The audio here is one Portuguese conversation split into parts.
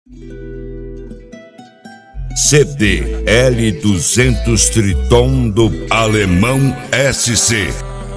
CD L200 Triton do Alemão SC.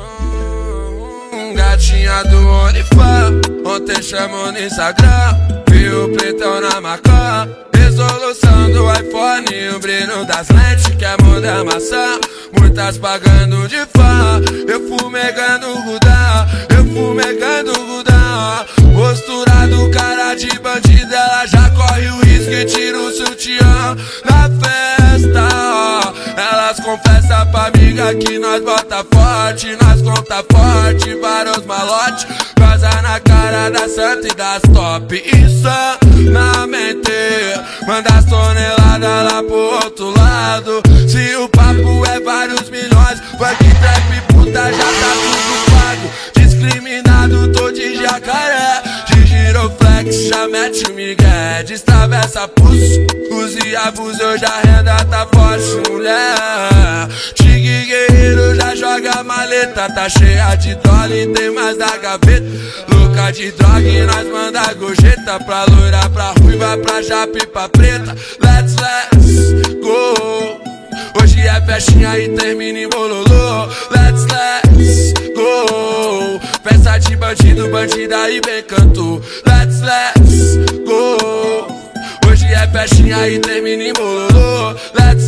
Gatinha do Onifá, ontem chamou no Instagram, viu o pretão na Macá. Resolução do iPhone, o brilho das lentes, quer mudar maçã. Muitas pagando de fã, eu fumegando Gudá, eu fumegando Gudá. Postura do cara de bandida, ela já corre o risco e tira o sutiã na festa. Elas confessam pra amiga que nós bota forte, nós conta forte, vários malotes, goza na cara da santa e das top. Insanamente, manda as toneladas lá pro outro lado. Se o papo é vários milhões, funk, trap, puta, já tá tudo pago. Discriminado, tô de jacaré, de giroflex, já mete o migué. Destravessa pulso, use e abuso, hoje a renda tá forte, mulher. Tigre guerreiro já joga maleta, tá cheia de dólar e tem mais da gaveta. Louca de droga e nós manda gorjeta, pra loira, pra ruiva, pra japa e pra preta. Let's go. Hoje é festinha e termina em bololô. Let's go. Festa de bandido, bandida e bem canto. Let's go. Hoje é festinha e termina em bololô. Let's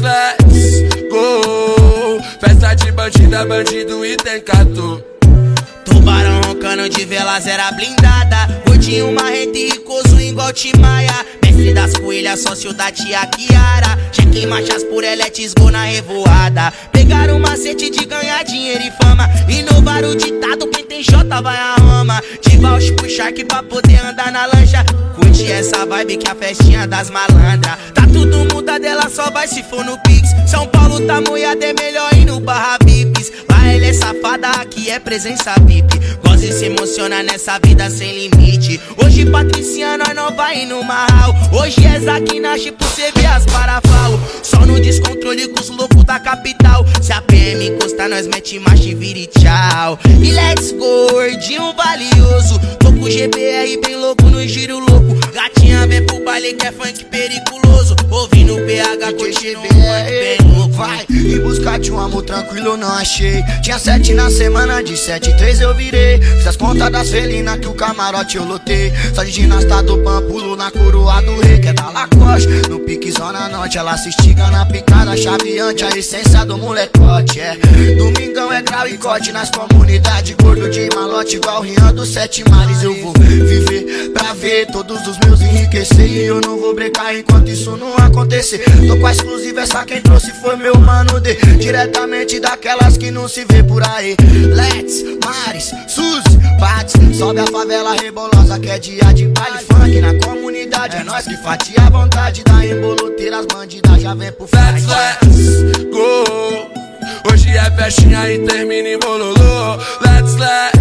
go. Festa de bandida, bandido e tem canto. Tubarão roncando de vela zera blindada, gordinho marrento e ricoso igual Timaya. Mestre das coelhas, sócio da tia Kiara. Chequei marchas por eletes, gol na revoada. Pegaram o macete de ganhar dinheiro e fama. Inovaram o ditado, quem tem Jota vai a Roma. De Bausch pro Shark pra poder andar na lancha. Curte essa vibe que a festinha das malandras. Tá tudo muda dela, só vai se for no Pix. São Paulo tá moiado, é melhor ir no Barra Vips. Lá ela é safada, aqui é presença VIP. Gosta e se emociona nessa vida sem limite. Hoje Patricinha, nós não vai no Marral. Hoje é Zaquinache pro cê ver as parafal. Só no descontrole com os loucos da capital. Se a PM encostar, nós mete marcha e vira e tchau. E let's go, gordinho valioso. Tô com o GBR bem louco no giro louco. Gatinha vem pro baile que é funk periculoso. Ouvindo o PH curtindo um funk bem louco. Vai em busca de um amor tranquilo, eu não achei. Tinha 7 na semana, de 7, 3 eu virei. Fiz as contas das felinas que o camarote eu lotei. Só de ginasta do pampulo na coroa do rei, que é da Lacoste. No pique zona norte, ela se estiga na picada chaveante. A essência do molecote, é. Domingão é grau e corte nas comunidades. Gordo de malote igual Rian dos 7 mares. Eu vou viver pra ver todos os meus enriquecer. E eu não vou brecar enquanto isso não acontecer. Tô com a exclusiva, essa quem trouxe foi meu mano D. Diretamente daquelas que não se vê por aí. Let's, Maris, Suzy, Bates. Sobe a favela rebolosa que é dia de baile funk na comunidade. É nós que fatia a vontade da emboloteira. As bandidas já vem pro fight. Let's go. Hoje é festinha e termina em bololô. Let's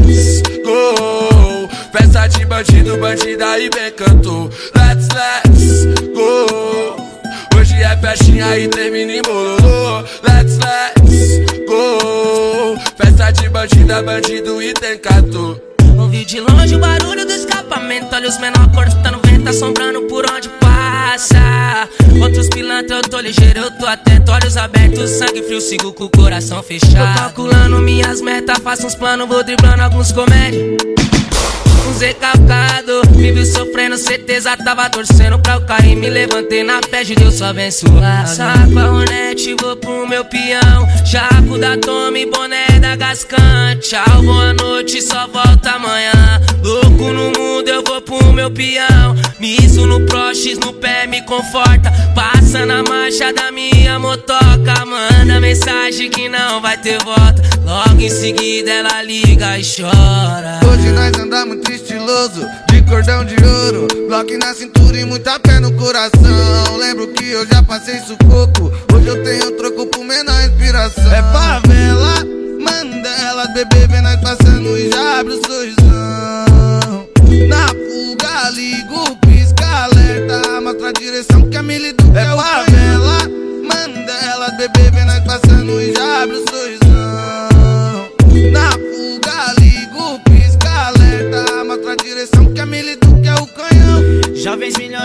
go. Festa de bandido, bandida e bem canto. Let's go. Hoje é festinha e termina em bololô. Let's go. Festa de bandida, bandido e tem canto. Ouvi de longe o barulho do escapamento. Olha os menor cortando vento, assombrando por onde passa. Contra os pilantras eu tô ligeiro, eu tô atento. Olhos abertos, sangue frio, sigo com o coração fechado. Tô calculando minhas metas, faço uns planos, vou driblando alguns comédias. Um Zé calcado, vive sofrendo, certeza tava torcendo pra eu cair. Me levantei na fé de Deus abençoado. Saco a Ronete, vou pro meu peão. Jaco da Tome, boné da Gascan. Tchau, boa noite, só volta amanhã. Louco no mundo, eu vou pro meu peão. Miso no Prox, no pé me conforta. Passa na marcha da minha motoca. Manda mensagem que não vai ter volta. Logo em seguida ela liga e chora. Hoje nós andamos estiloso, de cordão de ouro, bloco na cintura e muita fé no coração. Lembro que eu já passei sufoco, hoje eu tenho troco por menor inspiração. É favela, Mandela, bebê vem nós passando e já abre o sorrisão. Na fuga, ligo, pisca, alerta, mostra a direção que a milito é favela, Mandela, bebê vem nós passando e já abre o sorrisão. Na fuga, ligo, pisca, alerta, mostra a direção que a milito que é o canhão. Jovens milionários é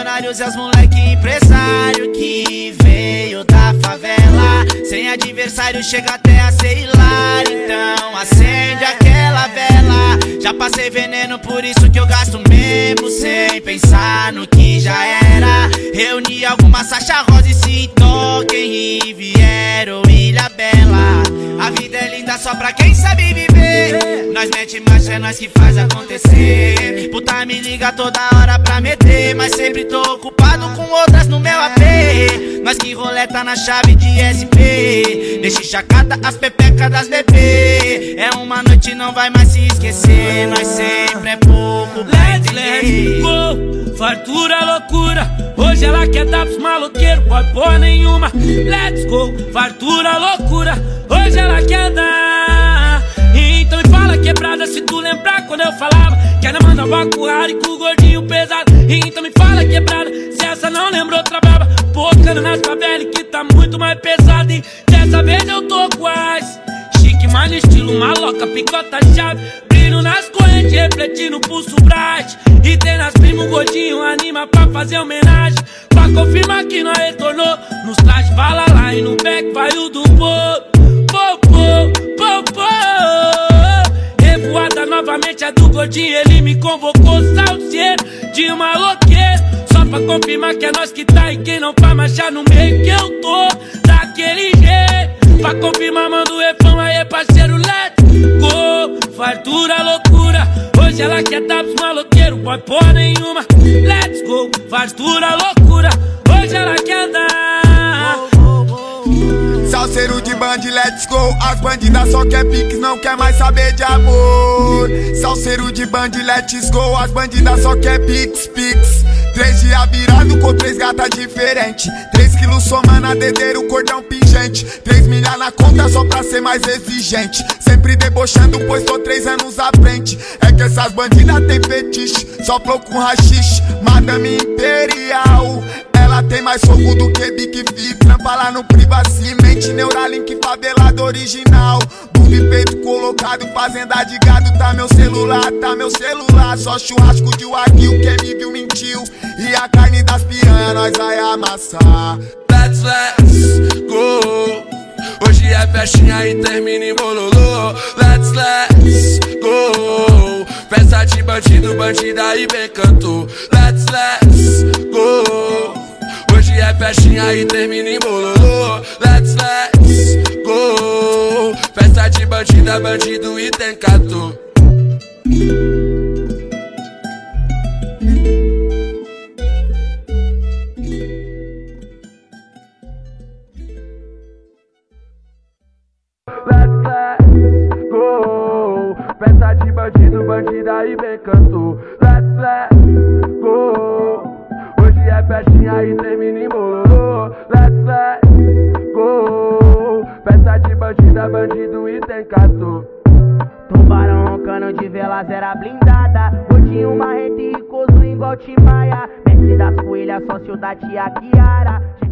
Lucas, moleque empresário que veio da favela. Sem adversário chega até a ser hilário, então acende aquela vela. Já passei veneno, por isso que eu gasto mesmo sem pensar no que já era. Reuni algumas Sacha Rosa e se toquem Riviera ou Ilha Bela. A vida é linda só pra quem sabe viver. Nós mete marcha, é nós que faz acontecer. Puta me liga toda hora pra meter, mas sempre tô ocupado com outras no meu AP. Nós que roleta na chave de SP, deixa chacata as pepecas das bebê. É uma noite, não vai mais se esquecer. Nós sempre é pouco pra entender. Let's go, fartura, loucura. Hoje ela quer dar pros maloqueiros, pode porra nenhuma. Let's go, fartura, loucura. Hoje ela quer dar. Então me fala quebrada se tu lembrar quando eu falava que ela mandava com o Harry com o gordinho pesado. Então me fala quebrada se essa não lembrou outra braba. Pocando nas favelas que tá muito mais pesado. E dessa vez eu tô quase chique, mas no estilo maloca, picota chave. Brilho nas correntes, refletindo no pulso bright. E tem nas primas um gordinho, anima pra fazer homenagem. Pra confirmar que nós retornou. Nos trajes vala lá e no back vai o do povo. Revoada novamente a do gordinho, ele me convocou, salseiro de maloqueiro. Só pra confirmar que é nós que tá e quem não vai marchar no meio que eu tô daquele jeito. Pra confirmar manda o refrão aí parceiro, let's go, fartura, loucura. Hoje ela quer dar pros maloqueiros, pode porra nenhuma. Let's go, fartura, loucura. Hoje ela quer dar. Salseiro de band, let's go. As bandidas só quer piques, não quer mais saber de amor. Salseiro de band, let's go. As bandidas só quer piques. 3 dias virado com 3 gatas diferentes. 3 quilos somando a dedeira, o cordão pingente. 3 milhas na conta só pra ser mais exigente. Sempre debochando, pois tô 3 anos à frente. É que essas bandidas tem fetiche, só com rachixe. Madame Imperial, ela tem mais fogo do que Big Fit. Trampa lá no Privacimente, Neuralink favelado original. Bumbo e peito colocado, fazenda de gado. Tá meu celular, só churrasco de wagyu. Quem me viu mentiu, e a carne das piranha nós vai amassar. Let's go. Hoje é festinha e termina em bololô. Let's go. Festa de bandido, bandida e bem cantor. Let's go. Hoje é festinha e termina em bololô. Let's go. Festa de bandida, bandido e tem cantor. Let's go. Festa de bandido, bandida e bem cantor. Let's go. Hoje é festinha e termina em bololô. Let's go. Festa de bandida, bandido e tem cantor. Tubarão roncando de vela, zera blindada. Gordinho, marrento e ricoso igual Timaya. Mestre das coelhas, sócio da tia Kiara.